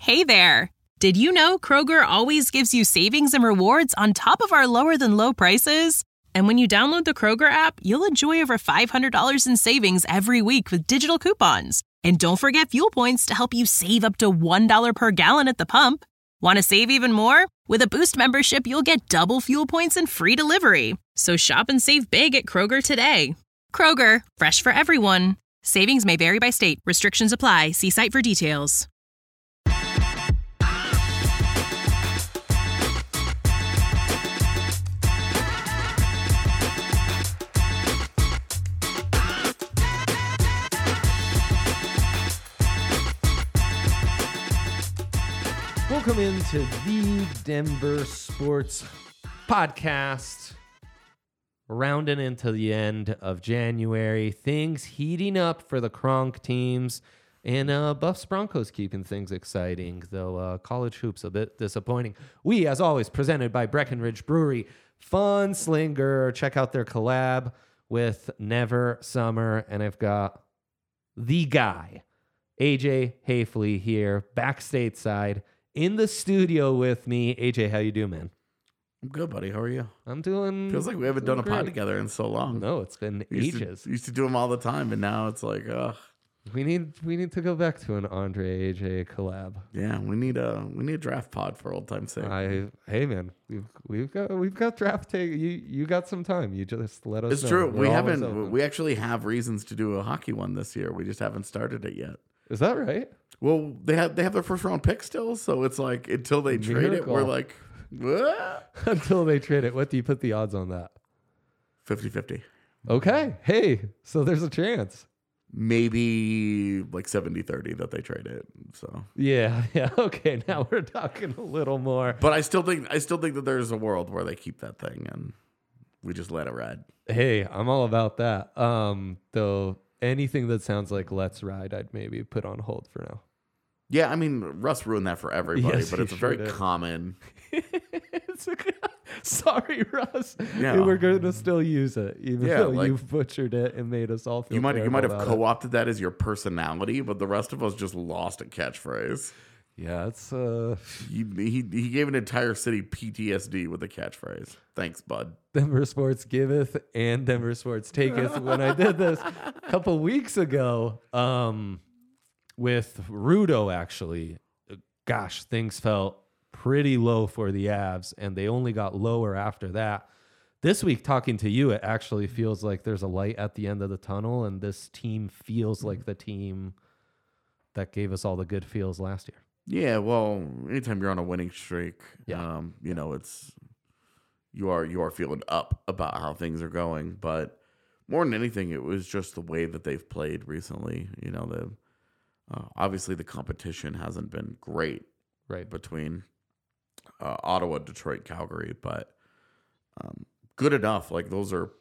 Hey there! Did you know Kroger always gives you savings and rewards on top of our lower-than-low prices? And when you download the Kroger app, you'll enjoy over $500 in savings every week with digital coupons. And don't forget fuel points to help you save up to $1 per gallon at the pump. Want to save even more? With a Boost membership, you'll get double fuel points and free delivery. So shop and save big at Kroger today. Kroger, fresh for everyone. Savings may vary by state. Restrictions apply. See site for details. Welcome into the Denver Sports Podcast. Rounding into the end of January, things heating up for the Kronk teams, and Buffs Broncos keeping things exciting, though college hoops a bit disappointing. We, as always, presented by Breckenridge Brewery, Fun Slinger. Check out their collab with Never Summer, and I've got the guy, AJ Hafley, here, back stateside, in the studio with me. AJ, how you doing, man? I'm good, buddy. How are you? I'm doing... Feels like we haven't done a pod great. together in so long. No, it's been ages. Used to do them all the time, and now it's like, We need to go back to an Andre AJ collab. yeah, we need a draft pod for old time's sake. Hey man, we've got draft take. You got some time. You just let us It's know. true. We're We always haven't. open. We actually have reasons to do a hockey one this year. We just haven't started it yet. Is that right? Well, they have their first round pick still, so it's like until they trade it, Miracle. we're like, what? Until they trade it. What do you put the odds on that? 50-50. Okay. Hey, so there's a chance. Maybe like 70-30 that they trade it. So Yeah. Okay. Now we're talking a little more. but I still think that there's a world where they keep that thing and we just let it ride. Hey, I'm all about that. Though anything that sounds like let's ride, I'd maybe put on hold for now. Yeah, I mean, Russ ruined that for everybody, Yes, but he it's a sure very did. common. Sorry, Russ. Yeah. We're going to still use it, even Yeah, though like- you've butchered it and made us all feel You might terrible have about it. co-opted that as your personality, but the rest of us just lost a catchphrase. Yeah, it's He gave an entire city PTSD with a catchphrase. Thanks, bud. Denver Sports giveth and Denver Sports taketh. When I did this a couple weeks ago with Rudo, actually, gosh, things felt pretty low for the Avs, and they only got lower after that. This week, talking to you, it actually feels like there's a light at the end of the tunnel, and this team feels like the team that gave us all the good feels last year. Yeah, well, anytime you're on a winning streak, Yeah. it's you are feeling up about how things are going. But more than anything, it was just the way that they've played recently. You know, obviously the competition hasn't been great Right. between Ottawa, Detroit, Calgary, but good enough. Like those are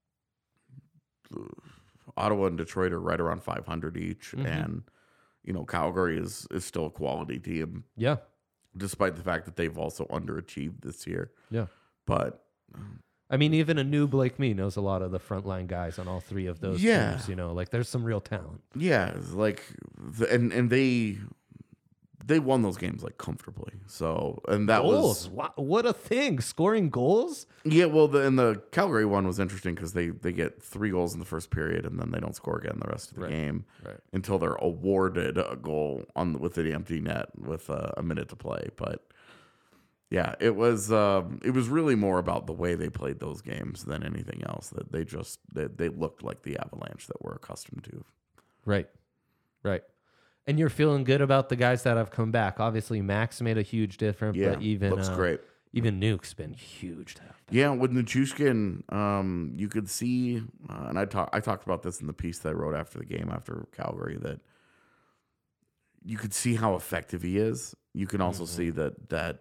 Ottawa and Detroit are right around 500 each, and Calgary is still a quality team, Yeah. despite the fact that they've also underachieved this year. Yeah. But I mean, even a noob like me knows a lot of the frontline guys on all three of those Yeah. teams. Like there's some real talent. yeah, it's like and they won those games like comfortably. So and that Goals. was What a thing. Scoring goals? yeah. Well, the Calgary one was interesting because they get 3 goals in the first period and then they don't score again the rest of the Right. game Right. until they're awarded a goal with the empty net with a minute to play. But yeah, it was really more about the way they played those games than anything else. That they looked like the Avalanche that we're accustomed to. Right. Right. And you're feeling good about the guys that have come back. Obviously, Max made a huge difference, Yeah, but even looks great. Even Nuke's been huge. Yeah, with Nichushkin, you could see, and I talked about this in the piece that I wrote after the game after Calgary, that you could see how effective he is. You can also see that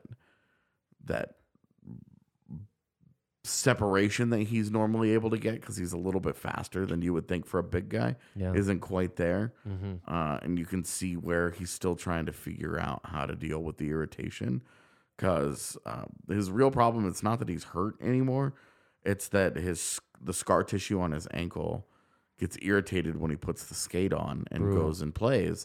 separation that he's normally able to get because he's a little bit faster than you would think for a big guy isn't quite there. And you can see where he's still trying to figure out how to deal with the irritation because his real problem, it's not that he's hurt anymore. It's that the scar tissue on his ankle gets irritated when he puts the skate on and goes and plays.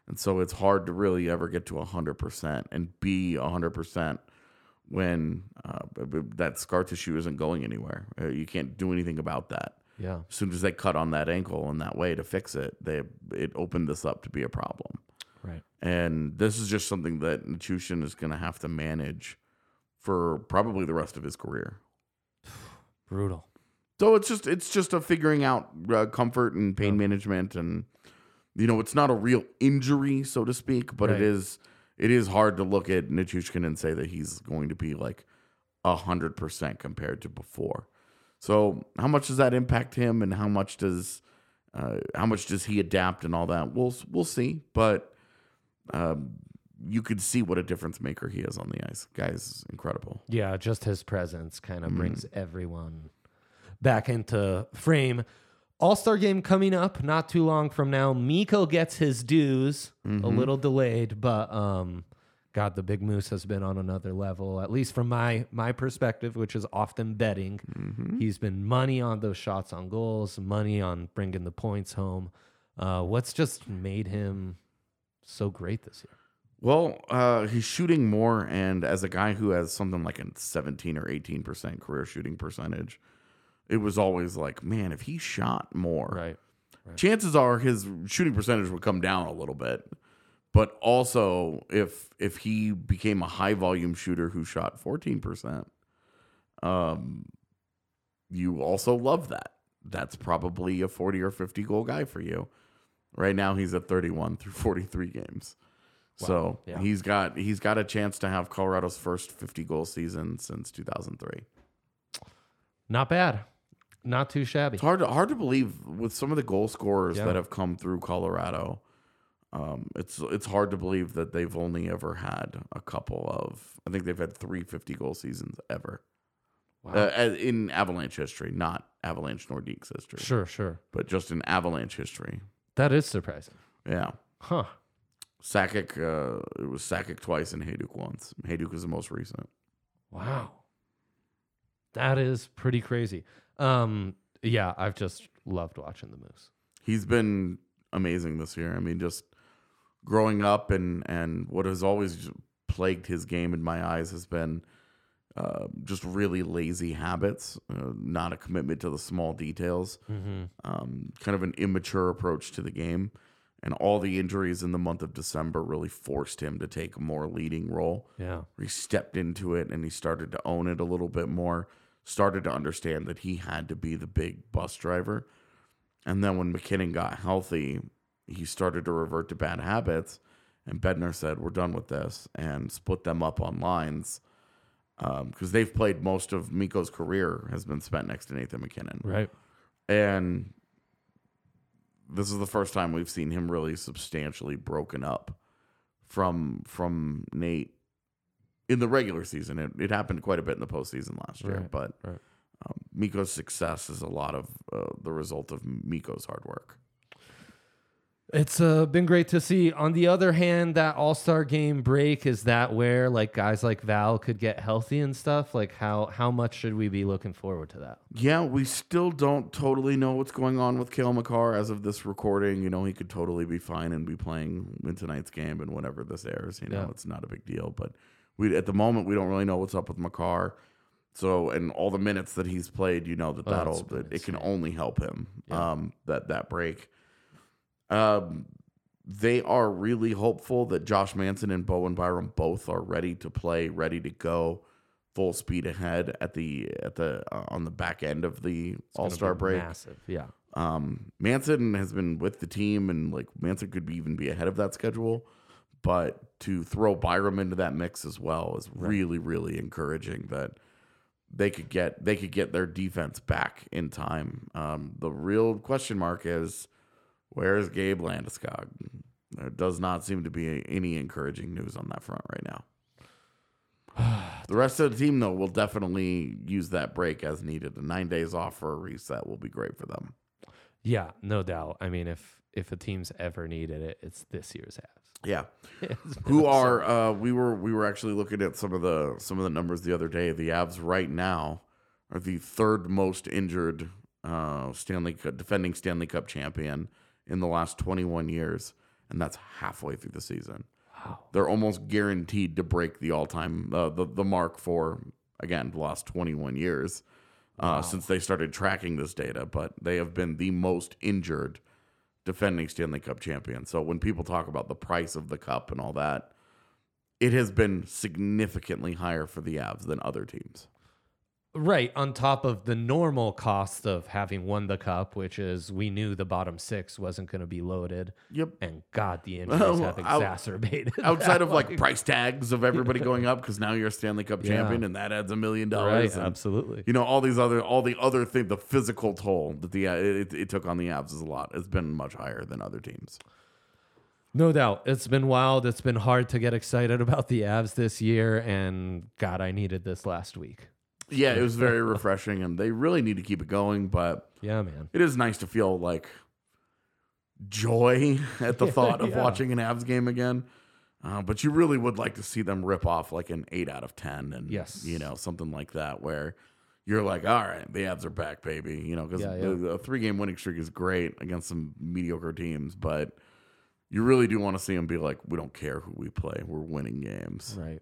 And so it's hard to really ever get to 100% and be 100% when that scar tissue isn't going anywhere. You can't do anything about that. Yeah. As soon as they cut on that ankle in that way to fix it, it opened this up to be a problem. Right. And this is just something that Nichushkin is going to have to manage for probably the rest of his career. Brutal. So it's just a figuring out comfort and pain management, and it's not a real injury, so to speak, but it is hard to look at Nichushkin and say that he's going to be like 100% compared to before. So how much does that impact him, and how much does he adapt and all that? We'll see, but you could see what a difference maker he is on the ice. Guy's incredible. Yeah, just his presence kind of brings everyone back into frame. All-Star game coming up not too long from now. Mikko gets his dues, a little delayed, but God, the Big Moose has been on another level, at least from my perspective, which is often betting. He's been money on those shots on goals, money on bringing the points home. What's just made him so great this year? Well, he's shooting more, and as a guy who has something like a 17 or 18% career shooting percentage, it was always like, man, if he shot more, right. chances are his shooting percentage would come down a little bit. But also, if he became a high volume shooter who shot 14%, you also love that. That's probably a 40 or 50 goal guy for you. Right now, he's at 31 through 43 games. Wow. So he's got a chance to have Colorado's first 50 goal season since 2003. Not bad. Not too shabby. It's hard to believe with some of the goal scorers that have come through Colorado. It's hard to believe that they've only ever had a couple of. I think they've had 3 50 goal seasons ever. Wow. In Avalanche history, not Avalanche Nordiques history. Sure. But just in Avalanche history. That is surprising. Yeah. Huh. Sakic, it was Sakic twice and Hayduk once. Hayduk is the most recent. Wow. That is pretty crazy. Yeah, I've just loved watching the Moose. He's been amazing this year. I mean, just growing up and what has always plagued his game in my eyes has been just really lazy habits, not a commitment to the small details, kind of an immature approach to the game. And all the injuries in the month of December really forced him to take a more leading role. Yeah. He stepped into it and he started to own it a little bit more, started to understand that he had to be the big bus driver. And then when McKinnon got healthy, he started to revert to bad habits. And Bednar said, we're done with this, and split them up on lines. Because they've played most of Mikko's career has been spent next to Nathan McKinnon. Right. And this is the first time we've seen him really substantially broken up from Nate in the regular season. It happened quite a bit in the postseason last year, but Mikko's success is a lot of the result of Mikko's hard work. It's been great to see. On the other hand, that All-Star game break, is that where like guys like Val could get healthy and stuff? Like how much should we be looking forward to that? Yeah, we still don't totally know what's going on with Cale Makar as of this recording. You know, he could totally be fine and be playing in tonight's game and whenever this airs. You know, it's not a big deal. But at the moment, we don't really know what's up with Makar. So, and all the minutes that he's played, you know, it can only help him, that break. They are really hopeful that Josh Manson and Bowen Byram both are ready to play, ready to go, full speed ahead on the back end of the All-Star break. Massive, yeah. Manson has been with the team, and like Manson could even be ahead of that schedule, but to throw Byram into that mix as well is really, really encouraging that they could get their defense back in time. The real question mark is, where is Gabe Landeskog? There does not seem to be any encouraging news on that front right now. The rest of the team, though, will definitely use that break as needed. The 9 days off for a reset will be great for them. Yeah, no doubt. I mean, if a team's ever needed it, it's this year's Avs. Yeah, who are we were actually looking at some of the numbers the other day. The Avs right now are the third most injured defending Stanley Cup champion in the last 21 years. and that's halfway through the season. Wow. They're almost guaranteed to break the all-time the mark for, again, the last 21 years since they started tracking this data, but they have been the most injured defending Stanley Cup champion. So when people talk about the price of the cup and all that, it has been significantly higher for the Avs than other teams. Right, on top of the normal cost of having won the cup, which is we knew the bottom six wasn't going to be loaded. Yep. And God, the injuries have exacerbated. Outside of like price tags of everybody going up because now you're a Stanley Cup champion and that adds $1 million. Right, and, absolutely. You know, all the other things, the physical toll that it took on the Avs is a lot. It's been much higher than other teams. No doubt. It's been wild. It's been hard to get excited about the Avs this year. And God, I needed this last week. Yeah, it was very refreshing, and they really need to keep it going. But yeah, man, it is nice to feel like joy at the thought of watching an Avs game again. But you really would like to see them rip off like an 8 out of 10, and you know, something like that where you're like, all right, the Avs are back, baby. You know, because a 3-game winning streak is great against some mediocre teams, but you really do want to see them be like, we don't care who we play, we're winning games, right?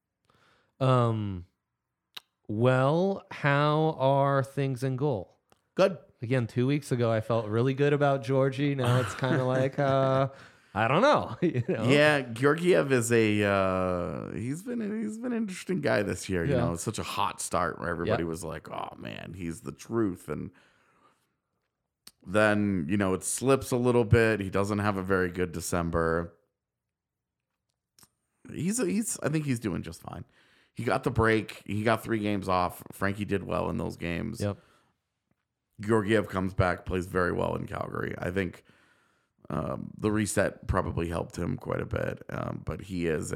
Well, how are things in goal? Good. Again, 2 weeks ago, I felt really good about Georgie. Now it's kind of like, I don't know. You know? Yeah, Georgiev is he's been an interesting guy this year. You know, it's such a hot start where everybody was like, oh man, he's the truth. And then, you know, it slips a little bit. He doesn't have a very good December. I think he's doing just fine. He got the break. He got 3 games off. Frankie did well in those games. Yep. Georgiev comes back, plays very well in Calgary. I think the reset probably helped him quite a bit. But he is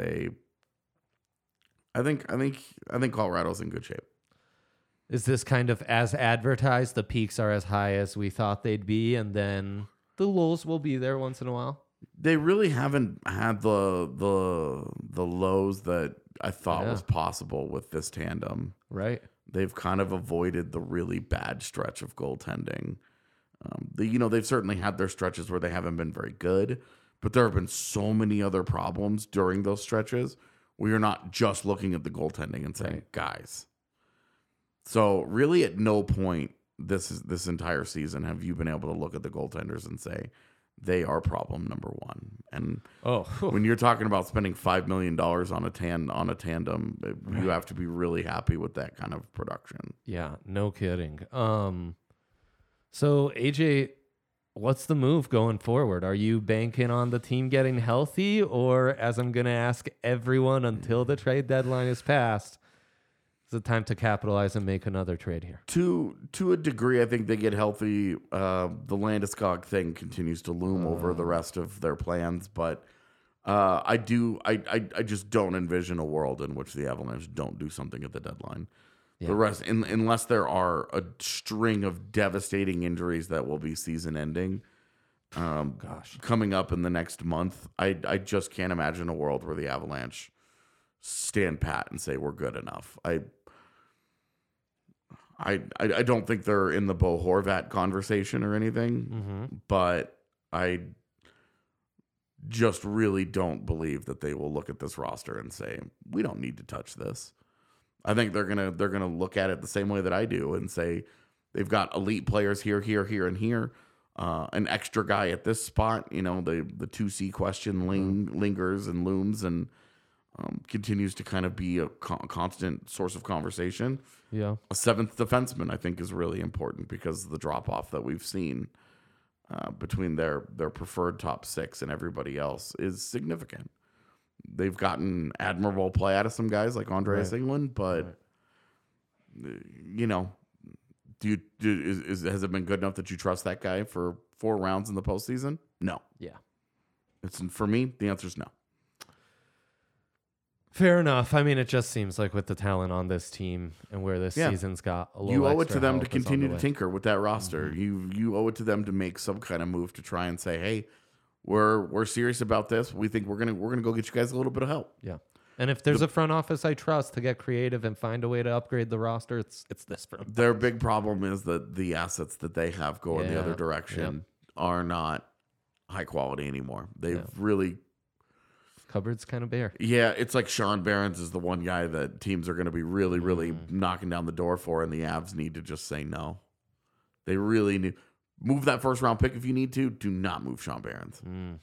I think Colorado's in good shape. Is this kind of as advertised? The peaks are as high as we thought they'd be, and then the lows will be there once in a while. They really haven't had the lows that I thought was possible with this tandem. Right. They've kind of avoided the really bad stretch of goaltending. They've certainly had their stretches where they haven't been very good, but there have been so many other problems during those stretches where you're not just looking at the goaltending and saying, guys. So really at no point this entire season have you been able to look at the goaltenders and say, they are problem number one. And when you're talking about spending $5 million on a tandem, you have to be really happy with that kind of production. Yeah, no kidding. So AJ, what's the move going forward? Are you banking on the team getting healthy, or, as I'm going to ask everyone until the trade deadline is passed, is it time to capitalize and make another trade here? To a degree, I think they get healthy. The Landeskog thing continues to loom over the rest of their plans, but I just don't envision a world in which the Avalanche don't do something at the deadline. Yeah. The rest, unless there are a string of devastating injuries that will be season-ending, coming up in the next month, I just can't imagine a world where the Avalanche stand pat and say we're good enough. I don't think they're in the Bo Horvat conversation or anything, but I just really don't believe that they will look at this roster and say we don't need to touch this. I think they're gonna look at it the same way that I do and say they've got elite players here, and here. An extra guy at this spot. You know, the 2C question lingers and looms and continues to kind of be a constant source of conversation. Yeah, a 7th defenseman I think is really important because of the drop off that we've seen between their preferred top 6 and everybody else is significant. They've gotten admirable play out of some guys like Andreas Englund, but you know, has it been good enough that you trust that guy for 4 rounds in the postseason? No. Yeah, for me, the answer is no. Fair enough. I mean, it just seems like with the talent on this team and where this season's got a little you owe it extra to them to help is on continue the to way. tinker with that roster. You owe it to them to make some kind of move to try and say, hey, we're serious about this. We think we're gonna go get you guys a little bit of help. Yeah. And if there's a front office I trust to get creative and find a way to upgrade the roster, it's this front office. Their big problem is that the assets that they have go in the other direction are not high quality anymore. They've really cupboard's kind of bare. Yeah, it's like Sean Barons is the one guy that teams are going to be really, really knocking down the door for, and the Avs need to just say no. They really need move that first round pick if you need to. Do not move Sean Barons.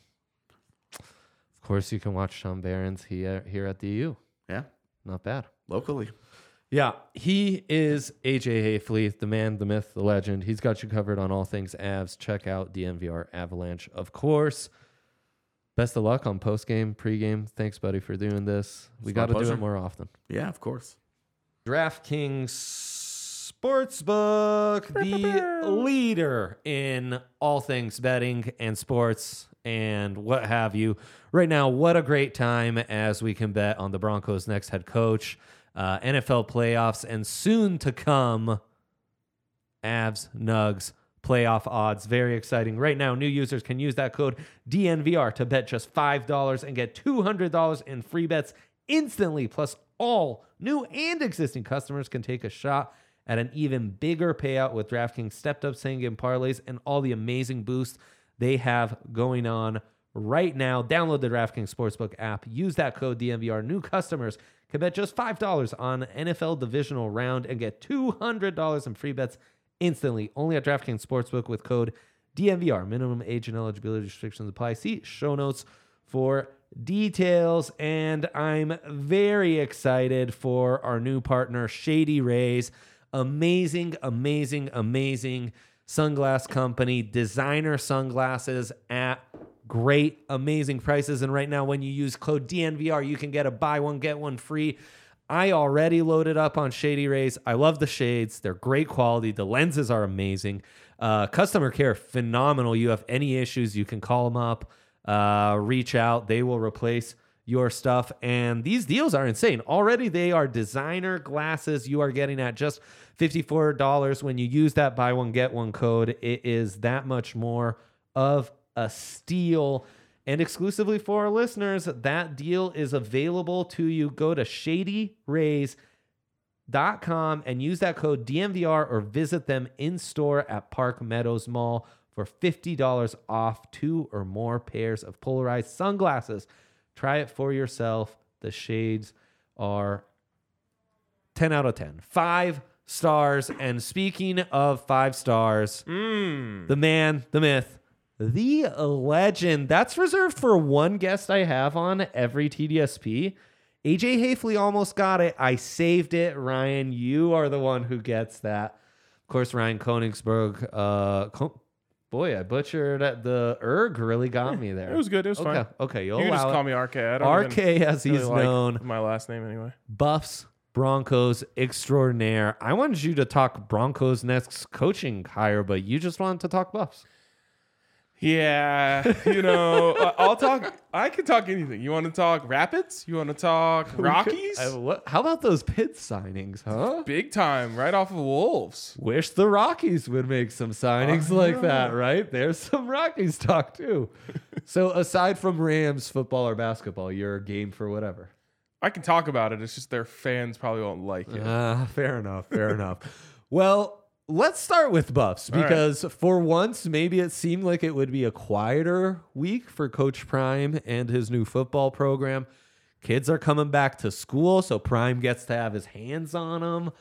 Of course, you can watch Sean Barons here at the U. Yeah, not bad locally. Yeah, he is AJ Hayfley, the man, the myth, the legend. He's got you covered on all things Avs. Check out DNVR Avalanche, of course. Best of luck on post-game, pre-game. Thanks, buddy, for doing this. We got to do it more often. Yeah, of course. DraftKings Sportsbook, the leader in all things betting and sports and what have you. Right now, what a great time as we can bet on the Broncos' next head coach, NFL playoffs, and soon to come, Avs, Nugs, playoff odds. Very exciting. Right now, new users can use that code DNVR to bet just $5 and get $200 in free bets instantly. Plus, all new and existing customers can take a shot at an even bigger payout with DraftKings stepped-up same-game parlays and all the amazing boosts they have going on right now. Download the DraftKings Sportsbook app. Use that code DNVR. New customers can bet just $5 on NFL divisional round and get $200 in free bets instantly. Only at DraftKings Sportsbook with code DNVR. Minimum age and eligibility restrictions apply. See show notes for details. And I'm very excited for our new partner, Shady Rays. Amazing, amazing, amazing sunglass company. Designer sunglasses at great, amazing prices. And right now, when you use code DNVR, you can get a buy one, get one free. I already loaded up on Shady Rays. I love the shades. They're great quality. The lenses are amazing. Customer care, phenomenal. You have any issues, you can call them up, reach out. They will replace your stuff. And these deals are insane. Already they are designer glasses you are getting at just $54 when you use that buy one, get one code. It is that much more of a steal. And exclusively for our listeners, that deal is available to you. Go to shadyrays.com and use that code DNVR or visit them in store at Park Meadows Mall for $50 off 2 or more pairs of polarized sunglasses. Try it for yourself. The shades are 10 out of 10. 5 stars. And speaking of 5 stars, the man, the myth, the legend. That's reserved for one guest I have on every TDSP. AJ Hayfley almost got it. I saved it. Ryan, you are the one who gets that. Of course, Ryan Koenigsberg. Boy, I butchered the erg. Really got me there. It was good. It was fine. Okay, you can just call me RK. I don't RK, as he's really known. like my last name anyway. Buffs, Broncos extraordinaire. I wanted you to talk Broncos next coaching hire, but you just wanted to talk Buffs. Yeah, I'll talk. I can talk anything. You want to talk Rapids? You want to talk Rockies? How about those Pitt signings, huh? Big time, right off of Wolves. Wish the Rockies would make some signings like that, right? There's some Rockies talk too. So aside from Rams football or basketball, you're game for whatever. I can talk about it. It's just their fans probably won't like it. Fair enough. Well, let's start with Buffs because for once, maybe it seemed like it would be a quieter week for Coach Prime and his new football program. Kids are coming back to school, so Prime gets to have his hands on them.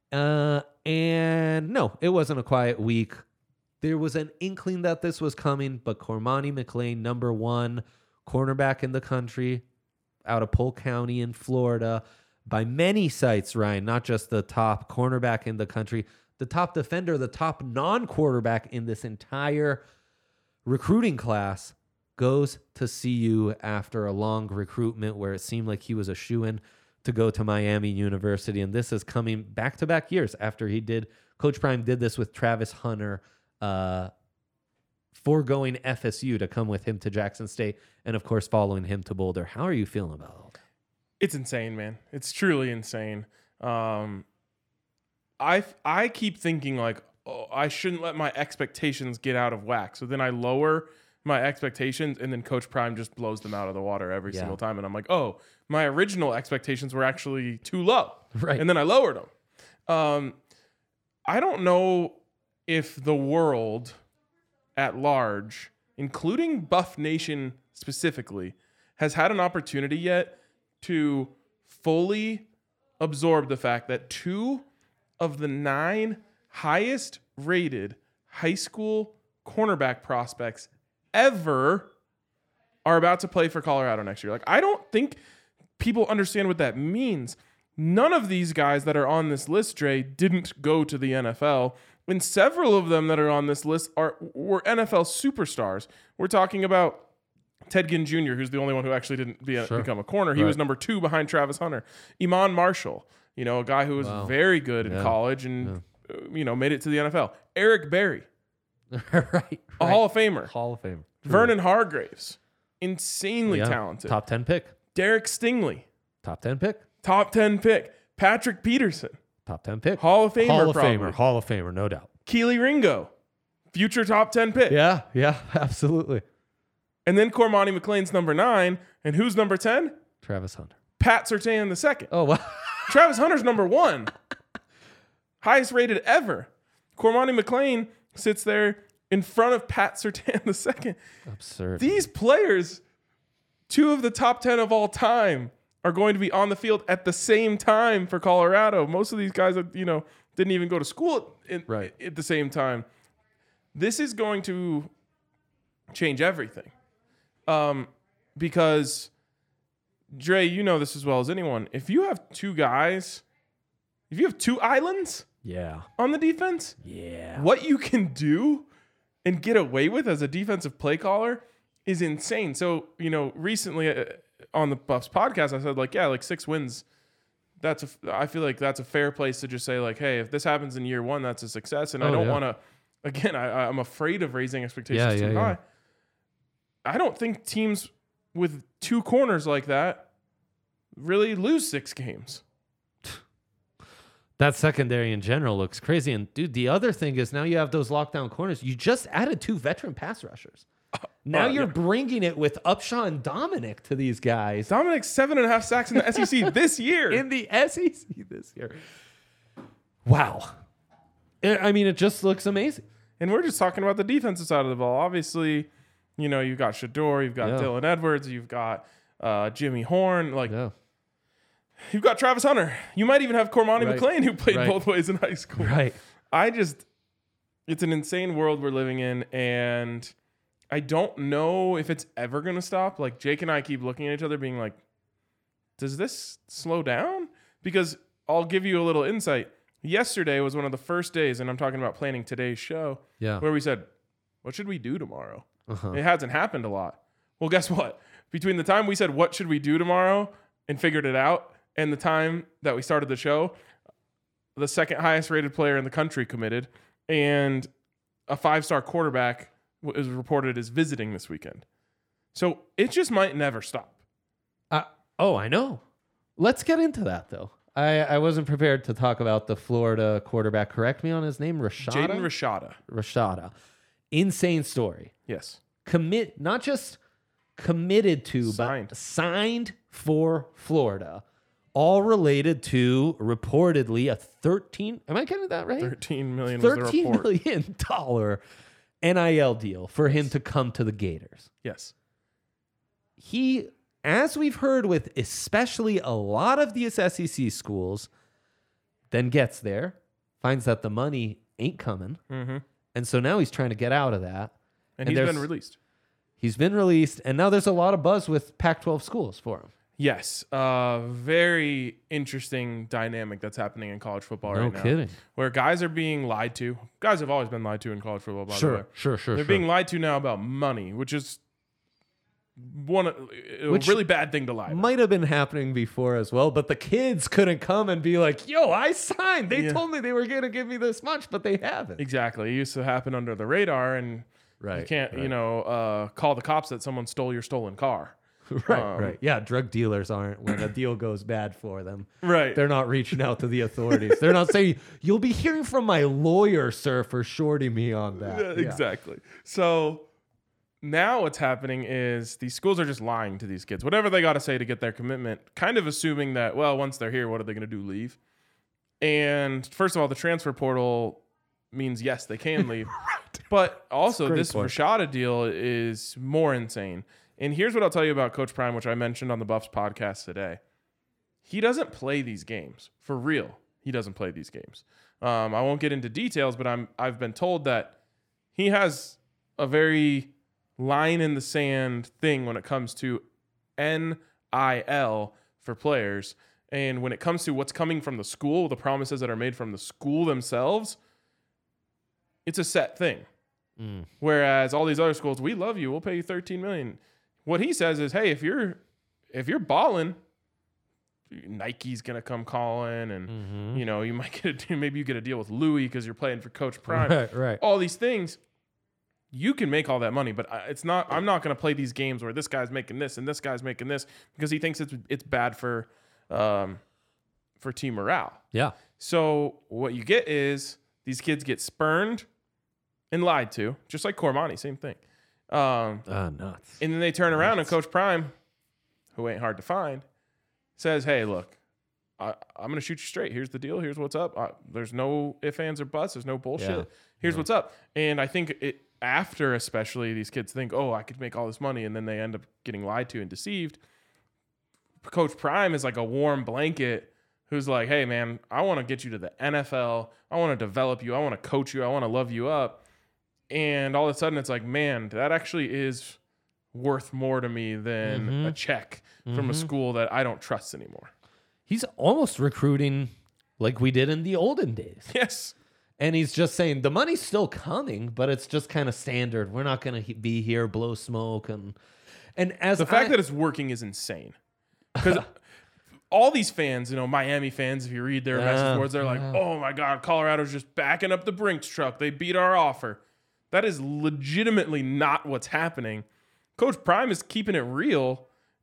And no, it wasn't a quiet week. There was an inkling that this was coming, but Cormani McLean, number 1 cornerback in the country, out of Polk County in Florida, by many sites, Ryan, not just the top cornerback in the country, the top defender, the top non-quarterback in this entire recruiting class, goes to CU after a long recruitment where it seemed like he was a shoo-in to go to Miami University. And this is coming back-to-back years after Coach Prime did this with Travis Hunter, foregoing FSU to come with him to Jackson State, and of course following him to Boulder. How are you feeling about all that? It's insane, man. It's truly insane. I keep thinking like, I shouldn't let my expectations get out of whack. So then I lower my expectations, and then Coach Prime just blows them out of the water every single time. And I'm like, oh, my original expectations were actually too low. Right. And then I lowered them. I don't know if the world at large including Buff Nation specifically, has had an opportunity yet to fully absorb the fact that 2 of the 9 highest rated high school cornerback prospects ever are about to play for Colorado next year. Like, I don't think people understand what that means. None of these guys that are on this list, Dre, didn't go to the NFL. And several of them that are on this list were NFL superstars. We're talking about Ted Ginn Jr., who's the only one who actually didn't become a corner. He was number 2 behind Travis Hunter. Iman Marshall, a guy who was very good in college and made it to the NFL. Eric Berry, right. A Hall of Famer. Hall of Famer. Vernon Hargraves, insanely talented. Top 10 pick. Derek Stingley, Top 10 pick. Top 10 pick. Patrick Peterson, Top 10 pick. Hall of Famer, Hall of Famer, no doubt. Keely Ringo, future top 10 pick. Yeah, absolutely. And then Cormani McLean's number 9. And who's number 10? Travis Hunter. Pat Surtain II. Oh, wow. Travis Hunter's number 1. Highest rated ever. Cormani McLean sits there in front of Pat Surtain II. Absurd. These players, 2 of the top 10 of all time, are going to be on the field at the same time for Colorado. Most of these guys, didn't even go to school at the same time. This is going to change everything. Because, Dre, you know this as well as anyone. If you have 2 guys, if you have 2 islands on the defense, what you can do and get away with as a defensive play caller is insane. So, recently on the Buffs podcast, I said, 6 wins. I feel like that's a fair place to just say, hey, if this happens in year 1, that's a success. And I don't want to, again, I'm afraid of raising expectations too high. I don't think teams with 2 corners like that really lose 6 games. That secondary in general looks crazy. And, dude, the other thing is now you have those lockdown corners. You just added 2 veteran pass rushers. Now you're bringing it with Upshaw and Dominic to these guys. Dominic's 7.5 sacks in the SEC this year. In the SEC this year. Wow. I mean, it just looks amazing. And we're just talking about the defensive side of the ball. Obviously, you've got Shador, you've got Dylan Edwards, you've got Jimmy Horn. You've got Travis Hunter. You might even have Cormani McLean, who played both ways in high school. Right. It's an insane world we're living in, and I don't know if it's ever going to stop. Jake and I keep looking at each other being like, does this slow down? Because I'll give you a little insight. Yesterday was one of the first days, and I'm talking about planning today's show, where we said, what should we do tomorrow? It hasn't happened a lot. Well, guess what? Between the time we said, what should we do tomorrow, and figured it out, and the time that we started the show, the second highest rated player in the country committed, and a 5-star quarterback is reported as visiting this weekend. So it just might never stop. I know. Let's get into that, though. I wasn't prepared to talk about the Florida quarterback. Correct me on his name. Jaden Rashada. Rashada. Insane story. Yes. Not just committed to, but signed for Florida. All related to reportedly a am I getting that right? $13 million was the report. $13 million NIL deal for him to come to the Gators. Yes. He, as we've heard with especially a lot of these SEC schools, then gets there, finds that the money ain't coming. Mm-hmm. And so now he's trying to get out of that. And he's been released. He's been released, and now there's a lot of buzz with Pac-12 schools for him. Yes. Very interesting dynamic that's happening in college football right now. No kidding. Where guys are being lied to. Guys have always been lied to in college football, by the way. Sure. They're being lied to now about money, which is a really bad thing to lie about. Might have been happening before as well, but the kids couldn't come and be like, yo, I signed. They told me they were going to give me this much, but they haven't. Exactly. It used to happen under the radar, and you can't, call the cops that someone stole your stolen car. Right. Yeah, drug dealers aren't, when a deal goes bad for them. Right. They're not reaching out to the authorities. They're not saying, you'll be hearing from my lawyer, sir, for shorting me on that. Yeah, exactly. So now what's happening is these schools are just lying to these kids. Whatever they got to say to get their commitment, kind of assuming that, well, once they're here, what are they going to do? Leave? And first of all, the transfer portal means, yes, they can leave. But also, this point. Rashada deal is more insane. And here's what I'll tell you about Coach Prime, which I mentioned on the Buffs podcast today. He doesn't play these games. For real, he doesn't play these games. I won't get into details, but I've been told that he has a very line in the sand thing when it comes to NIL for players. And when it comes to what's coming from the school, the promises that are made from the school themselves, it's a set thing. Whereas all these other schools, we love you, we'll pay you $13 million. What he says is, hey, if you're balling, Nike's gonna come calling, and you might maybe you get a deal with Louis because you're playing for Coach Prime. Right. All these things, you can make all that money, but it's not. I'm not gonna play these games where this guy's making this and this guy's making this because he thinks it's bad for team morale. Yeah. So what you get is these kids get spurned and lied to, just like Cormani, same thing. Nuts. And then they turn around and Coach Prime, who ain't hard to find, says, hey, look, I'm going to shoot you straight. Here's the deal. Here's what's up. There's no ifs, ands, or buts. There's no bullshit. Yeah. Here's what's up. And I think after especially these kids think, oh, I could make all this money, and then they end up getting lied to and deceived. Coach Prime is like a warm blanket who's like, hey, man, I want to get you to the NFL. I want to develop you. I want to coach you. I want to love you up. And all of a sudden it's like, man, that actually is worth more to me than a check from a school that I don't trust anymore. He's almost recruiting like we did in the olden days. Yes. And he's just saying the money's still coming, but it's just kind of standard. We're not going to be here, blow smoke. And as the fact that it's working is insane. Because all these fans, Miami fans, if you read their message boards, they're like, oh my God, Colorado's just backing up the Brinks truck. They beat our offer. That is legitimately not what's happening. Coach Prime is keeping it real,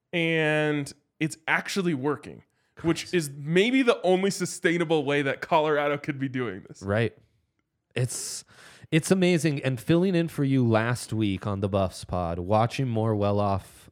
and it's actually working, which is maybe the only sustainable way that Colorado could be doing this. Right. It's amazing. And filling in for you last week on the Buffs pod, watching more well-off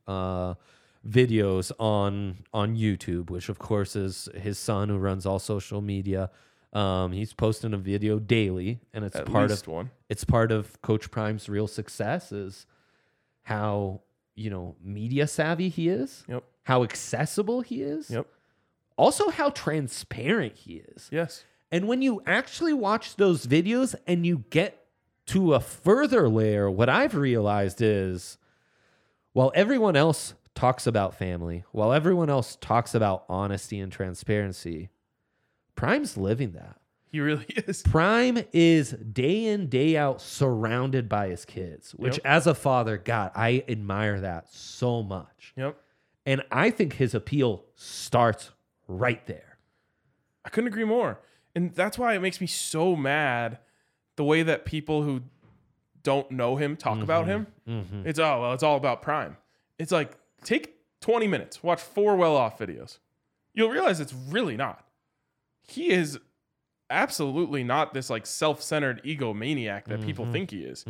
videos on YouTube, which of course is his son who runs all social media. He's posting a video daily, and it's it's part of Coach Prime's real success is how, media savvy he is, how accessible he is, also how transparent he is. Yes. And when you actually watch those videos and you get to a further layer, what I've realized is while everyone else talks about family, while everyone else talks about honesty and transparency, Prime's living that. He really is. Prime is day in, day out surrounded by his kids, which as a father, God, I admire that so much. Yep. And I think his appeal starts right there. I couldn't agree more. And that's why it makes me so mad the way that people who don't know him talk about him. It's all about Prime. It's like, take 20 minutes, watch 4 well-off videos. You'll realize it's really not. He is absolutely not this like self-centered egomaniac that people think he is.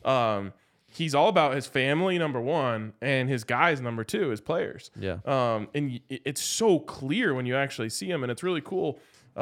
He's all about his family, number one, and his guys, number two, his players. Yeah. And it's so clear when you actually see him, and it's really cool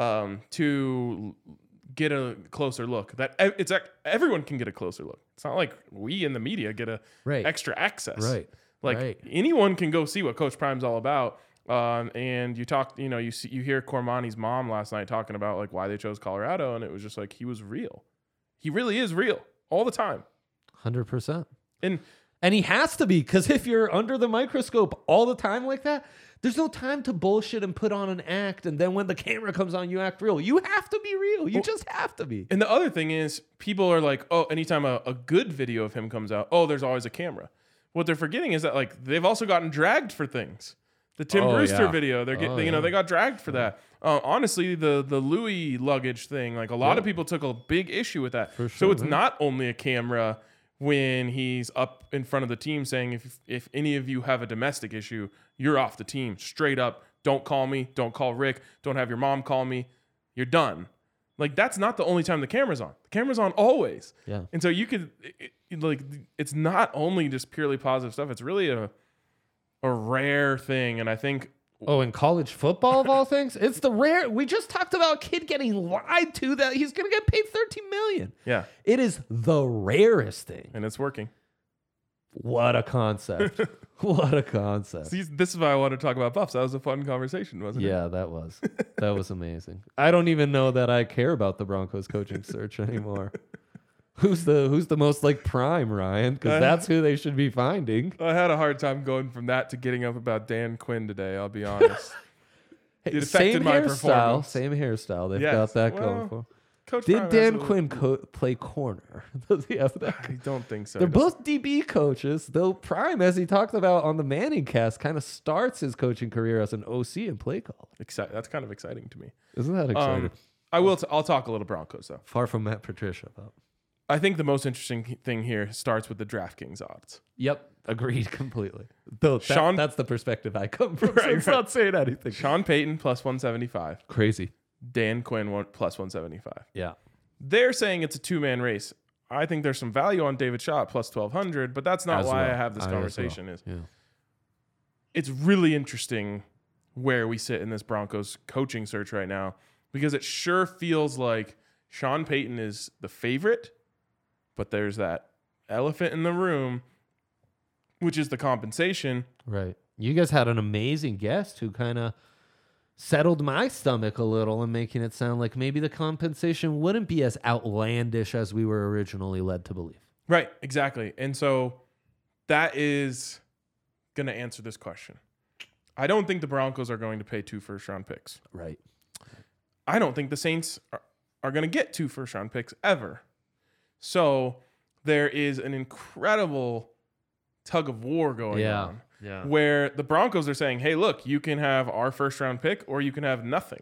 to get a closer look. Everyone can get a closer look. It's not like we in the media get a extra access. Right. Like anyone can go see what Coach Prime's all about. And you hear Cormani's mom last night talking about like why they chose Colorado, and it was just like he was real. He really is real all the time. 100%. And he has to be, because if you're under the microscope all the time like that, there's no time to bullshit and put on an act. And then when the camera comes on, you act real. You have to be real. You just have to be. And the other thing is people are like, oh, anytime a good video of him comes out, oh, there's always a camera. What they're forgetting is that like they've also gotten dragged for things. The Tim Brewster video, they got dragged for that. Honestly, the Louis luggage thing, like a lot of people took a big issue with that. For sure, so it's not only a camera when he's up in front of the team saying, if any of you have a domestic issue, you're off the team. Straight up, don't call me, don't call Rick, don't have your mom call me. You're done. Like that's not the only time the camera's on. The camera's on always. Yeah. And so you could it's not only just purely positive stuff. It's really a rare thing, and I think Oh, in college football of all things, it's the rare. We just talked about a kid getting lied to that he's going to get paid $13 million. Yeah, it is the rarest thing, and it's working. What a concept! What a concept! See, this is why I wanted to talk about Buffs. That was a fun conversation, wasn't it? Yeah, that was amazing. I don't even know that I care about the Broncos coaching search anymore. Who's the most like prime, Ryan? Because that's who they should be finding. I had a hard time going from that to getting up about Dan Quinn today. I'll be honest. It affected my performance. Same hairstyle. They've got that going for. Coach Did Dan Quinn play corner? Does he have that? I don't think so. They're both DB coaches, though Prime, as he talked about on the Manning cast, kind of starts his coaching career as an OC and play call. That's kind of exciting to me. Isn't that exciting? I'll talk a little Broncos, though. Far from Matt Patricia, though. I think the most interesting thing here starts with the DraftKings odds. Yep, agreed completely. Though that's the perspective I come from. So it's not saying anything. Sean Payton plus 175. Crazy. Dan Quinn plus 175. Yeah. They're saying it's a two-man race. I think there's some value on David Shaw at plus 1,200, but that's not why I have this conversation. It's really interesting where we sit in this Broncos coaching search right now, because it sure feels like Sean Payton is the favorite, but there's that elephant in the room, which is the compensation. Right. You guys had an amazing guest who kind of settled my stomach a little and making it sound like maybe the compensation wouldn't be as outlandish as we were originally led to believe. Right, exactly. And so that is going to answer this question. I don't think the Broncos are going to pay 2 first-round picks. Right. I don't think the Saints are going to get 2 first-round picks ever. So there is an incredible tug of war going on. Yeah. Where the Broncos are saying, hey, look, you can have our first-round pick or you can have nothing.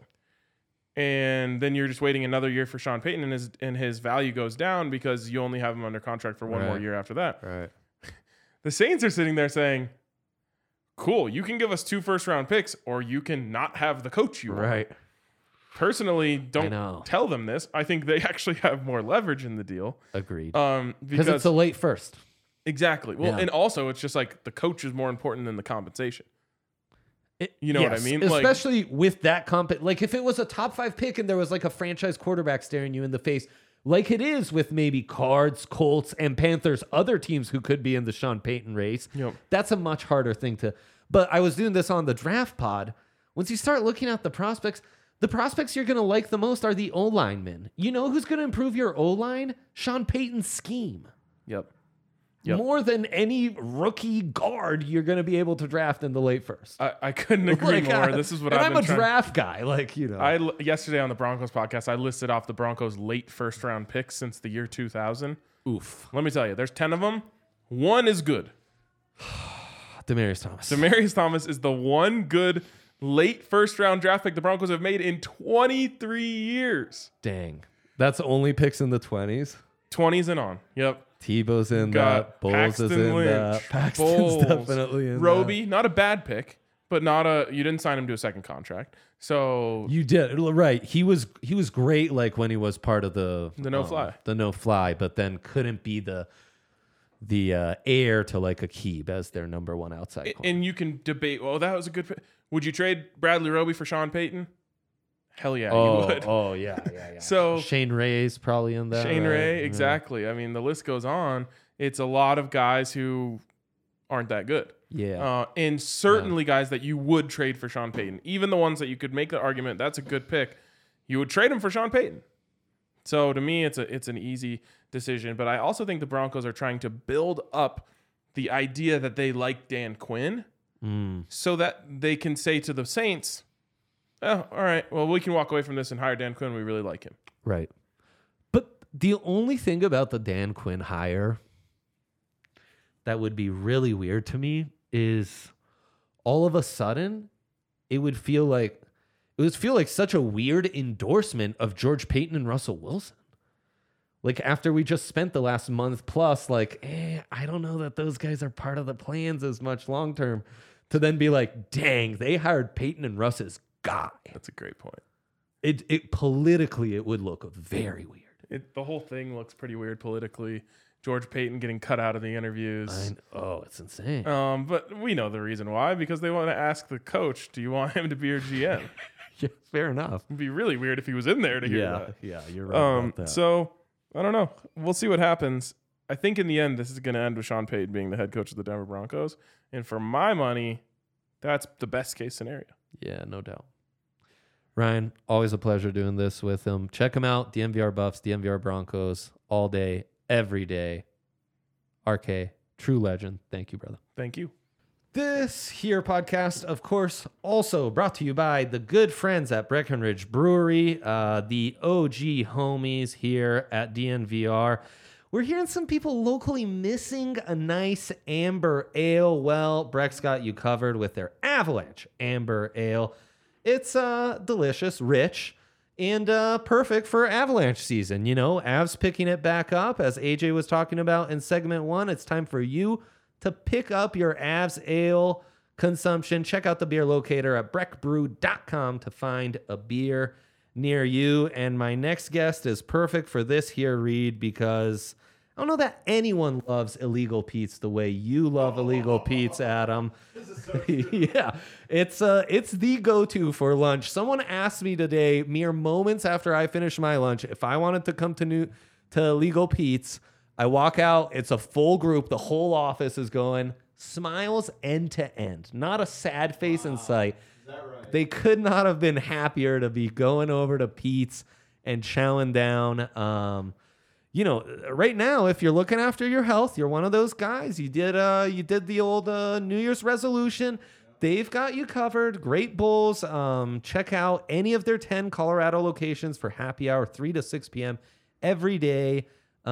And then you're just waiting another year for Sean Payton, and his value goes down because you only have him under contract for one more year after that. Right. The Saints are sitting there saying, cool, you can give us 2 first-round picks or you can not have the coach you want. Right. Personally, don't tell them this. I think they actually have more leverage in the deal. Agreed. Because it's a late first. Exactly. Well, and also it's just like the coach is more important than the compensation. You know what I mean? Especially with that like if it was a top 5 pick and there was like a franchise quarterback staring you in the face, like it is with maybe Cards, Colts, and Panthers, other teams who could be in the Sean Payton race. Yep. That's a much harder thing to. But I was doing this on the draft pod. Once you start looking at the prospects you're going to like the most are the O-linemen. You know who's going to improve your O-line? Sean Payton's scheme. Yep. More than any rookie guard you're going to be able to draft in the late first. I couldn't agree more. This is what I'm a draft guy. Yesterday on the Broncos podcast, I listed off the Broncos' late first-round picks since the year 2000. Oof. Let me tell you, there's 10 of them. One is good. Demaryius Thomas. Demaryius Thomas is the one good late first-round draft pick the Broncos have made in 23 years. Dang. That's only picks in the 20s? 20s and on. Yep. Tebow's in that. Bowles is in that. Paxton's definitely in Roby, not a bad pick, but you didn't sign him to a second contract. So you did, right. He was great like when he was part of the no-fly. The no-fly, but then couldn't be the heir to like Aqib as their number one outside corner. And you can debate, well, that was a good pick. Would you trade Bradley Roby for Sean Payton? Hell yeah, you would. Oh, yeah. So Shane Ray's probably in that. Shane Ray, exactly. Yeah. I mean, the list goes on. It's a lot of guys who aren't that good. Yeah. And certainly guys that you would trade for Sean Payton. Even the ones that you could make the argument, that's a good pick. You would trade him for Sean Payton. So to me, it's an easy decision. But I also think the Broncos are trying to build up the idea that they like Dan Quinn so that they can say to the Saints, oh, all right, well, we can walk away from this and hire Dan Quinn. We really like him. Right. But the only thing about the Dan Quinn hire that would be really weird to me is all of a sudden it would feel like such a weird endorsement of George Payton and Russell Wilson. Like after we just spent the last month plus I don't know that those guys are part of the plans as much long term, to then be like, dang, they hired Payton and Russ as guy. That's a great point. It politically it would look very weird. The whole thing looks pretty weird politically. George Payton getting cut out of the interviews. It's insane. But we know the reason why, because they want to ask the coach, do you want him to be your GM? Yeah, fair enough. It'd be really weird if he was in there to hear that. Yeah, you're right about that. So, I don't know. We'll see what happens. I think in the end, this is going to end with Sean Payton being the head coach of the Denver Broncos. And for my money, that's the best case scenario. Yeah, no doubt. Ryan, always a pleasure doing this with him. Check him out, DNVR Buffs, DNVR Broncos, all day, every day. RK, true legend. Thank you, brother. Thank you. This here podcast, of course, also brought to you by the good friends at Breckenridge Brewery, the OG homies here at DNVR. We're hearing some people locally missing a nice amber ale. Well, Breck's got you covered with their Avalanche Amber Ale. It's delicious, rich, and perfect for Avalanche season. You know, Avs picking it back up. As AJ was talking about in segment 1, it's time for you to pick up your Avs ale consumption. Check out the beer locator at breckbrew.com to find a beer near you. And my next guest is perfect for this here read, because I don't know that anyone loves Illegal Pete's the way you love Illegal Pete's, Adam. This is so true. Yeah, it's the go-to for lunch. Someone asked me today, mere moments after I finished my lunch, if I wanted to come to Illegal Pete's. I walk out, it's a full group, the whole office is going, smiles end to end, not a sad face in sight. Is that right? They could not have been happier to be going over to Pete's and chowing down. You know, right now, if you're looking after your health, you're one of those guys. You did the old New Year's resolution. They've got you covered. Great Bulls. Check out any of their 10 Colorado locations for happy hour, 3 to 6 p.m. every day.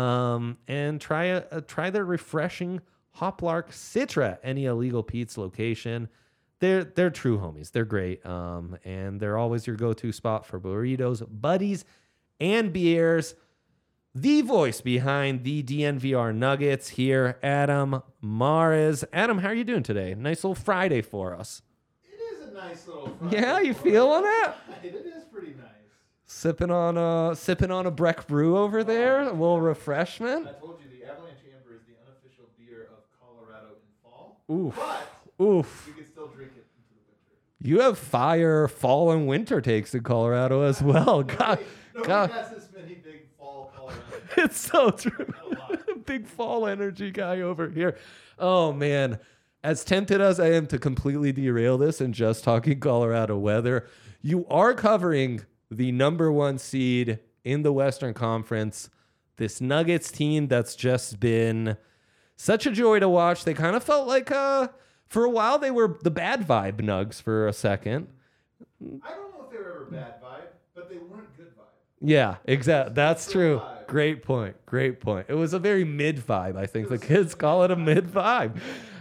And try their refreshing Hoplark Citra, any Illegal Pete's location. They're true homies. They're great. And they're always your go-to spot for burritos, buddies, and beers. The voice behind the DNVR Nuggets here, Adam Mares. Adam, how are you doing today? Nice little Friday for us. It is a nice little Friday. Yeah, you feeling it? It is pretty nice. Sipping on a Breck Brew over there, a little refreshment. I told you the Avalanche Amber is the unofficial beer of Colorado in fall. Oof. But Oof. you can still drink it into the winter. You have fire fall and winter takes in Colorado as well. God. Nobody has this many big fall Colorado. It's so true. Big fall energy guy over here. Oh, man. As tempted as I am to completely derail this and just talking Colorado weather, you are covering the number 1 seed in the Western Conference. This Nuggets team that's just been such a joy to watch. They kind of felt like, for a while, they were the bad vibe Nugs for a second. I don't know if they were ever bad vibe, but they weren't good vibe. Yeah, exactly. That's true. Great point. It was a very mid vibe. I think the kids call it a mid vibe.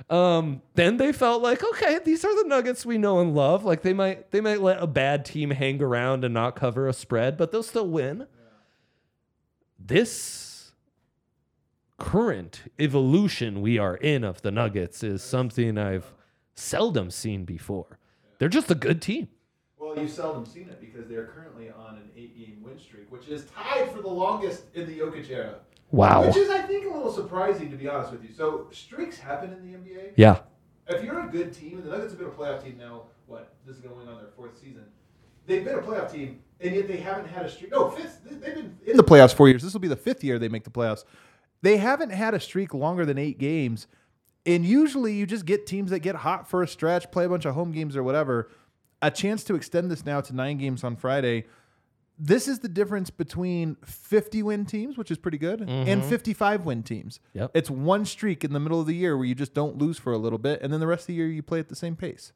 Then they felt like, okay, these are the Nuggets we know and love. Like they might let a bad team hang around and not cover a spread, but they'll still win. Yeah. This current evolution we are in of the Nuggets is something I've seldom seen before. They're just a good team. Well, you've seldom seen it because they're currently on an 8-game win streak, which is tied for the longest in the Jokic era. Wow. Which is, I think, a little surprising, to be honest with you. So, streaks happen in the NBA. Yeah. If you're a good team, and the Nuggets have been a playoff team now, this is going on their 4th season. They've been a playoff team, and yet they haven't had a streak. No, 5th. They've been in the playoffs 4 years. This will be the 5th year they make the playoffs. They haven't had a streak longer than 8 games. And usually you just get teams that get hot for a stretch, play a bunch of home games or whatever. A chance to extend this now to 9 games on Friday. This is the difference between 50-win teams, which is pretty good, and 55-win teams. Yep. It's one streak in the middle of the year where you just don't lose for a little bit, and then the rest of the year you play at the same pace.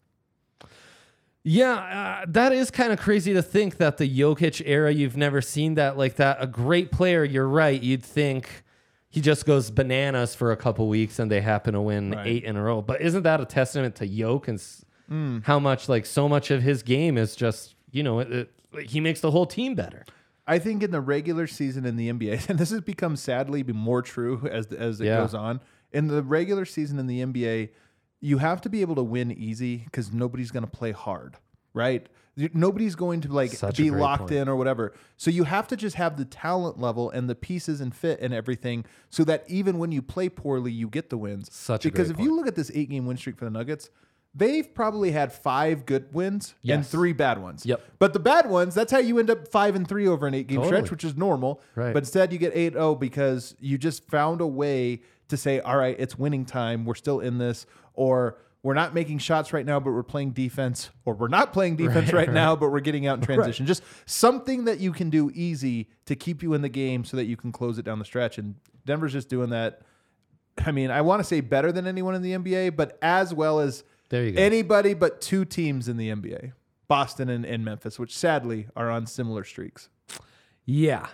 Yeah, that is kind of crazy to think that the Jokic era, you've never seen that like that. A great player, you're right. You'd think he just goes bananas for a couple weeks and they happen to win 8 in a row. But isn't that a testament to Jokic and how much, like, so much of his game is just, you know, he makes the whole team better. I think in the regular season in the NBA, and this has become sadly more true as it goes on, in the regular season in the NBA, you have to be able to win easy because nobody's going to play hard, right? Nobody's going to like Such be a great locked point. in or whatever. So you have to just have the talent level and the pieces and fit and everything so that even when you play poorly, you get the wins. Such a Because great if you look at this 8-game win streak for the Nuggets, they've probably had 5 good wins and Yes. 3 bad ones. Yep. But the bad ones, that's how you end up 5-3 over an 8-game Totally. stretch, which is normal. Right. But instead you get 8-0 because you just found a way to say, all right, it's winning time. We're still in this. Or we're not making shots right now, but we're playing defense. Or we're not playing defense right now, but we're getting out in transition. Just something that you can do easy to keep you in the game so that you can close it down the stretch. And Denver's just doing that. I mean, I want to say better than anyone in the NBA, but as well as There you go. anybody but 2 teams in the NBA, Boston and Memphis, which sadly are on similar streaks. Yeah.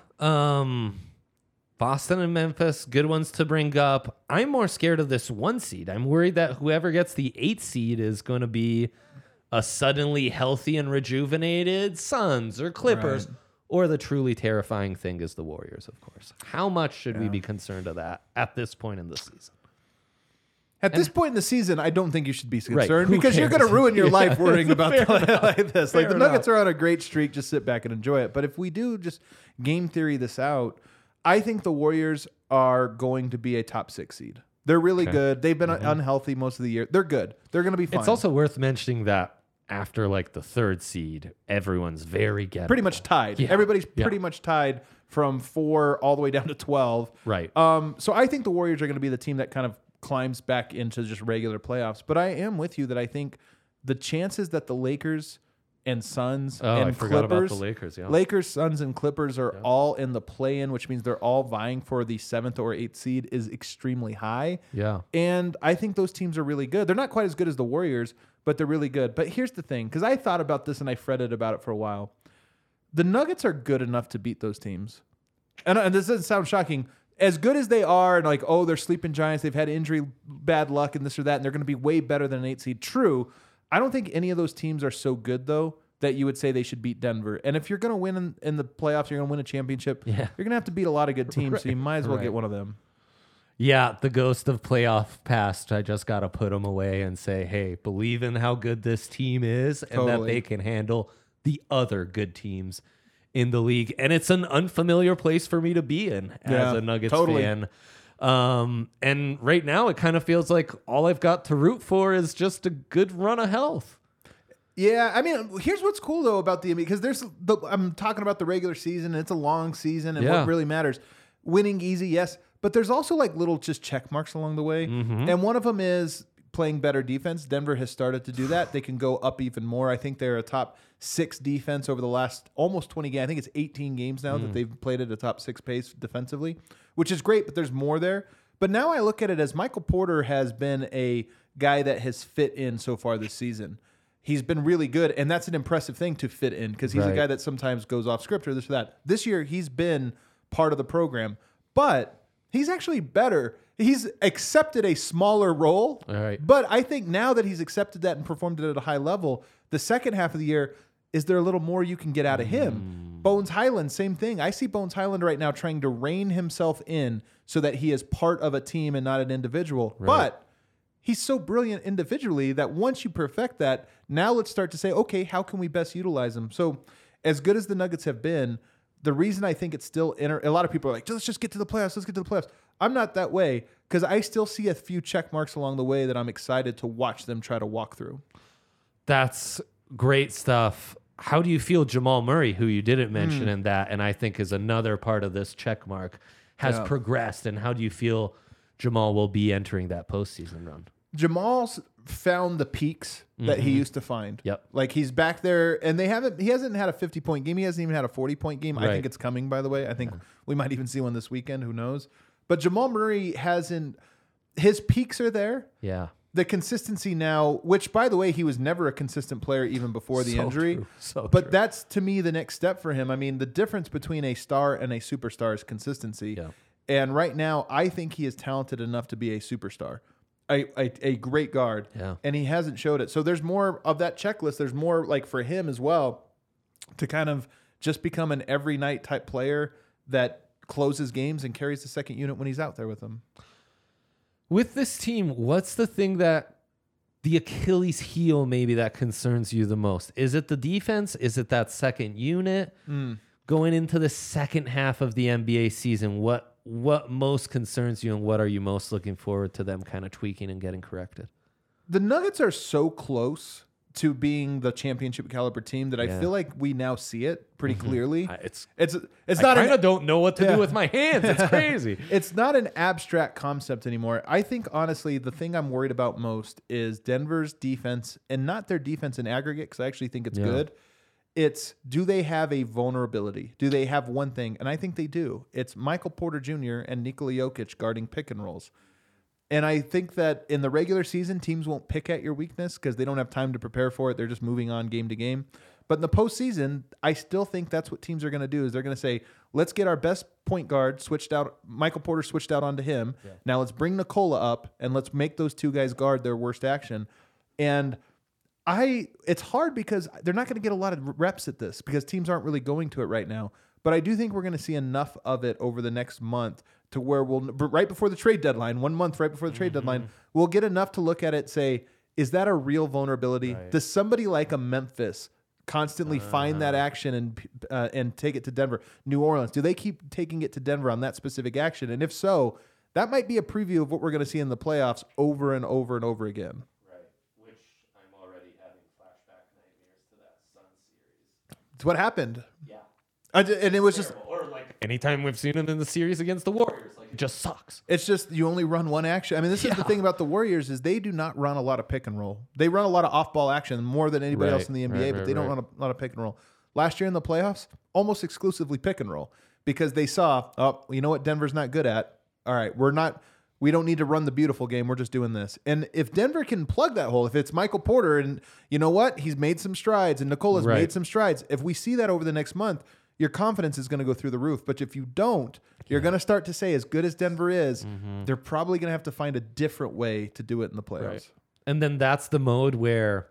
Boston and Memphis, good ones to bring up. I'm more scared of this 1 seed. I'm worried that whoever gets the 8 seed is going to be a suddenly healthy and rejuvenated Suns or Clippers, Right. or the truly terrifying thing is the Warriors, of course. How much should we be concerned of that at this point in the season? At this point in the season, I don't think you should be Right. concerned Who because you're cares? going to ruin your Yeah. life worrying about like this. Like the Fair Nuggets are on a great streak. Just sit back and enjoy it. But if we do just game theory this out, I think the Warriors are going to be a top 6 seed. They're really good. They've been unhealthy most of the year. They're good. They're going to be fine. It's also worth mentioning that after like the 3rd seed, everyone's very gettable. pretty much tied. Yeah. Everybody's Yeah. pretty much tied from 4 all the way down to 12. Right. So I think the Warriors are going to be the team that kind of climbs back into just regular playoffs. But I am with you that I think the chances that the Lakers and Suns Oh, and I forgot about Clippers, the Lakers, yeah. Lakers, Suns, and Clippers are all in the play-in, which means they're all vying for the 7th or 8th seed, is extremely high. Yeah. And I think those teams are really good. They're not quite as good as the Warriors, but they're really good. But here's the thing, because I thought about this and I fretted about it for a while. The Nuggets are good enough to beat those teams. And this doesn't sound shocking. As good as they are, and like, oh, they're sleeping giants, they've had injury, bad luck, and this or that, and they're going to be way better than an 8 seed. True. I don't think any of those teams are so good, though, that you would say they should beat Denver. And if you're going to win in the playoffs, you're going to win a championship, you're going to have to beat a lot of good teams, so you might as well get one of them. Yeah, the ghost of playoff past. I just got to put them away and say, hey, believe in how good this team is and that Totally. they can handle the other good teams in the league. And it's an unfamiliar place for me to be in as a Nuggets fan. And right now it kind of feels like all I've got to root for is just a good run of health. Yeah, I mean, here's what's cool though about the NBA, because I'm talking about the regular season, and it's a long season, and Yeah. what really matters, winning easy, yes, but there's also like little just check marks along the way, and one of them is playing better defense. Denver has started to do that. They can go up even more. I think they're a top 6 defense over the last almost 20 games. I think it's 18 games now that they've played at a top 6 pace defensively, which is great, but there's more there. But now I look at it as Michael Porter has been a guy that has fit in so far this season. He's been really good, and that's an impressive thing to fit in because he's a Right. guy that sometimes goes off script or this or that. This year, he's been part of the program, but he's actually better. He's accepted a smaller role, All right. but I think now that he's accepted that and performed it at a high level, the second half of the year, is there a little more you can get out of him? Bones Highland, same thing. I see Bones Highland right now trying to rein himself in so that he is part of a team and not an individual. But he's so brilliant individually that once you perfect that, now let's start to say, okay, how can we best utilize him? So as good as the Nuggets have been, the reason I think it's still a lot of people are like, let's just get to the playoffs. Let's get to the playoffs. I'm not that way because I still see a few check marks along the way that I'm excited to watch them try to walk through. That's great stuff. How do you feel Jamal Murray, who you didn't mention in that, and I think is another part of this check mark, has progressed? And how do you feel Jamal will be entering that postseason run? Jamal's found the peaks that he used to find. Yep. Like he's back there, and he hasn't had a 50-point game. He hasn't even had a 40-point game. I Right. think it's coming, by the way. I think we might even see one this weekend. Who knows? But Jamal Murray his peaks are there. Yeah. The consistency now, which by the way, he was never a consistent player even before the So injury. true. So but true. that's to me the next step for him. I mean, the difference between a star and a superstar is consistency. Yeah. And right now, I think he is talented enough to be a superstar, a great guard. Yeah. And he hasn't showed it. So there's more of that checklist. There's more like for him as well to kind of just become an every night type player that closes games and carries the second unit when he's out there with them. With this team, what's the thing that the Achilles heel maybe that concerns you the most? Is it the defense? Is it that second unit? Going into the second half of the NBA season, what most concerns you and what are you most looking forward to them kind of tweaking and getting corrected? The Nuggets are so close to being the championship caliber team that I feel like we now see it pretty clearly. It's not. I kind of don't know what to do with my hands. It's crazy. It's not an abstract concept anymore. I think honestly, the thing I'm worried about most is Denver's defense, and not their defense in aggregate, because I actually think it's good. It's, do they have a vulnerability? Do they have one thing? And I think they do. It's Michael Porter Jr. and Nikola Jokic guarding pick and rolls. And I think that in the regular season, teams won't pick at your weakness because they don't have time to prepare for it. They're just moving on game to game. But in the postseason, I still think that's what teams are going to do, is they're going to say, let's get our best point guard switched out. Michael Porter switched out onto him. Yeah. Now let's bring Nikola up and let's make those two guys guard their worst action. And it's hard because they're not going to get a lot of reps at this because teams aren't really going to it right now. But I do think we're going to see enough of it over the next month to where right before the trade deadline, 1 month right before the trade deadline, we'll get enough to look at it, say, is that a real vulnerability? Right. Does somebody like a Memphis constantly find that action and take it to Denver? New Orleans, do they keep taking it to Denver on that specific action? And if so, that might be a preview of what we're going to see in the playoffs over and over and over again. Right, which I'm already having flashback nightmares to that Suns series. It's what happened. Yeah. And it was just... Or like anytime we've seen it in the series against the Warriors, like it just sucks. It's just you only run one action. I mean, this is the thing about the Warriors is they do not run a lot of pick and roll. They run a lot of off-ball action more than anybody else in the NBA, but they don't run a lot of pick and roll. Last year in the playoffs, almost exclusively pick and roll because they saw, you know what Denver's not good at? All right, we don't need to run the beautiful game. We're just doing this. And if Denver can plug that hole, if it's Michael Porter and you know what? He's made some strides and Nikola's made some strides. If we see that over the next month, your confidence is going to go through the roof. But if you don't, you're going to start to say, as good as Denver is, they're probably going to have to find a different way to do it in the playoffs. Right. And then that's the mode where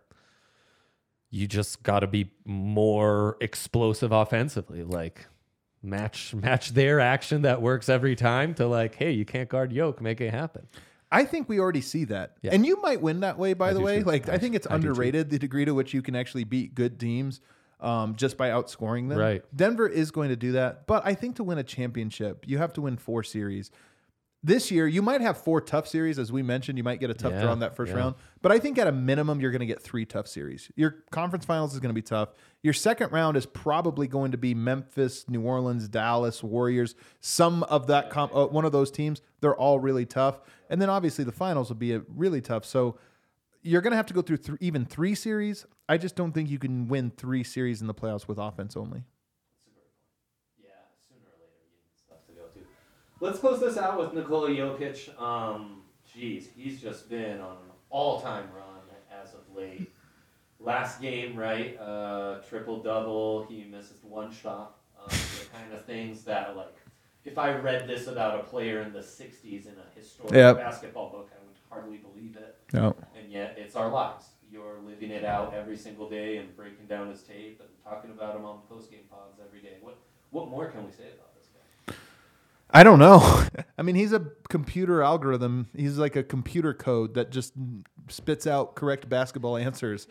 you just got to be more explosive offensively. Like match their action that works every time to like, hey, you can't guard Yoke, make it happen. I think we already see that. Yeah. And you might win that way, by the way. Like I think it's underrated the degree to which you can actually beat good teams. Just by outscoring them. Right. Denver is going to do that. But I think to win a championship, you have to win 4 series. This year, you might have 4 tough series. As we mentioned, you might get a tough draw in that first round. But I think at a minimum, you're going to get 3 tough series. Your conference finals is going to be tough. Your second round is probably going to be Memphis, New Orleans, Dallas, Warriors. Some of that, one of those teams, they're all really tough. And then obviously the finals will be really tough. So you're going to have to go through even 3 series. I just don't think you can win 3 series in the playoffs with offense only. Yeah, sooner or later you need stuff to go to. Let's close this out with Nikola Jokic. He's just been on an all-time run as of late. Last game, right? Triple-double. He misses 1 shot. The kind of things that, like, if I read this about a player in the 60s in a historical basketball book, I would hardly believe it. No. And yet it's our lives. You're living it out every single day and breaking down his tape and talking about him on post-game pods every day. What more can we say about this guy? I don't know. I mean, he's a computer algorithm. He's like a computer code that just spits out correct basketball answers.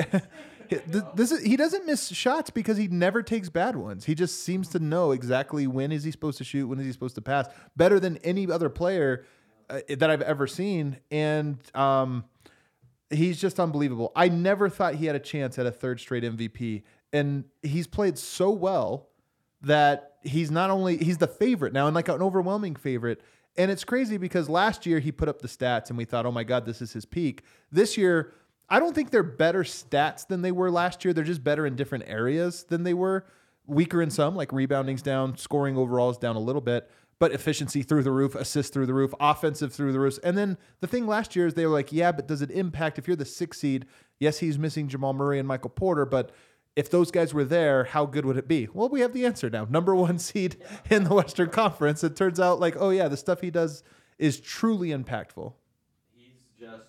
He doesn't miss shots because he never takes bad ones. He just seems to know exactly when is he supposed to shoot, when is he supposed to pass, better than any other player that I've ever seen. And he's just unbelievable. I never thought he had a chance at a 3rd straight MVP. And he's played so well that he's the favorite now, and like an overwhelming favorite. And it's crazy because last year he put up the stats and we thought, oh my God, this is his peak. This year, I don't think they're better stats than they were last year. They're just better in different areas than they were. Weaker in some, like rebounding's down, scoring overall is down a little bit. But efficiency through the roof, assists through the roof, offensive through the roof. And then the thing last year is they were like, yeah, but does it impact if you're the 6th seed? Yes, he's missing Jamal Murray and Michael Porter, but if those guys were there, how good would it be? Well, we have the answer now. Number 1 seed in the Western Conference. It turns out like, oh yeah, the stuff he does is truly impactful. He's just,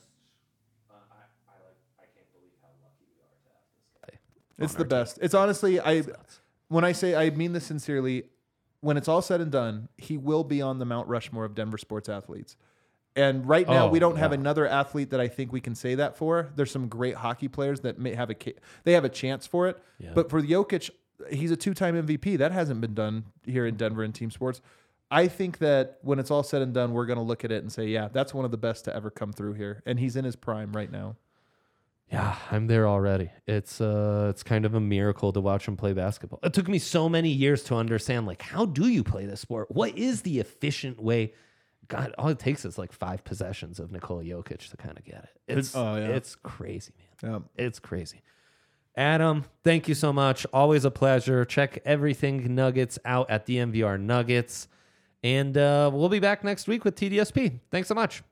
I can't believe how lucky we are to have this guy. It's the best. It's honestly, when I say, I mean this sincerely, when it's all said and done, he will be on the Mount Rushmore of Denver sports athletes. And right now, we don't have yeah. another athlete that I think we can say that for. There's some great hockey players that may have they have a chance for it. Yeah. But for Jokic, he's a 2-time MVP. That hasn't been done here in Denver in team sports. I think that when it's all said and done, we're going to look at it and say, yeah, that's one of the best to ever come through here. And he's in his prime right now. Yeah, I'm there already. It's kind of a miracle to watch him play basketball. It took me so many years to understand, like, how do you play this sport? What is the efficient way? God, all it takes is like 5 possessions of Nikola Jokic to kind of get it. It's crazy, man. Yeah. It's crazy. Adam, thank you so much. Always a pleasure. Check everything Nuggets out at DNVR Nuggets. And we'll be back next week with TDSP. Thanks so much.